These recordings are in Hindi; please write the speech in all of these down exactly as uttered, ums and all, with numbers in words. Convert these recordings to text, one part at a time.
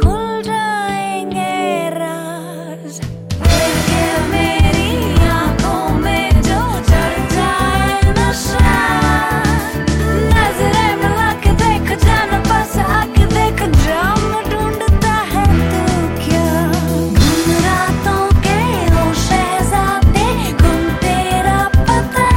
खुल जाएंगे राज। लेके मेरी आंखों में जो चढ़ जाए नशा, नजरें मिला के देख, जान पास आके देख, जाम ढूंढता है तू क्या। गुम रातों के ओ शहजादे, गुम तेरा पता,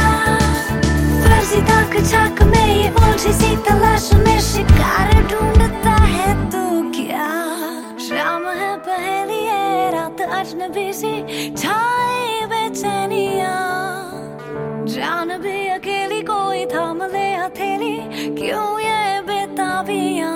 फर्जी ताक झाक में ये उलझी सी तलाश में शिकार ढूंढता है तू क्या। शाम है पहली है रात अजनबी सी छाई बेचैनिया, जान भी अकेली कोई थाम ले हथेली, क्यों ये बेताबियां।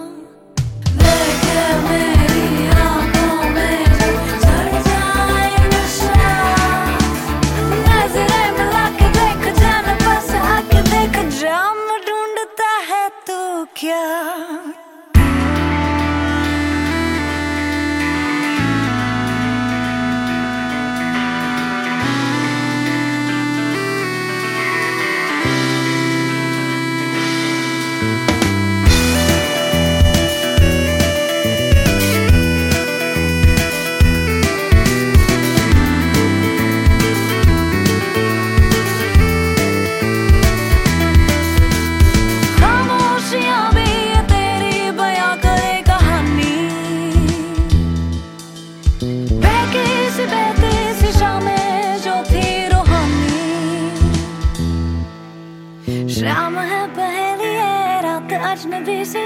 लेके मेरी आंखों में जो चढ़ जाए नशा, नजरें मिला के देख, जान पास आके देख, जाम ढूंढता है तू क्या। खामोशियां भी ये तेरी बयां करे कहानी, बहकी सी बहती सी शामें जो थी रूहानी। शाम है पहली है रात अजनबी सी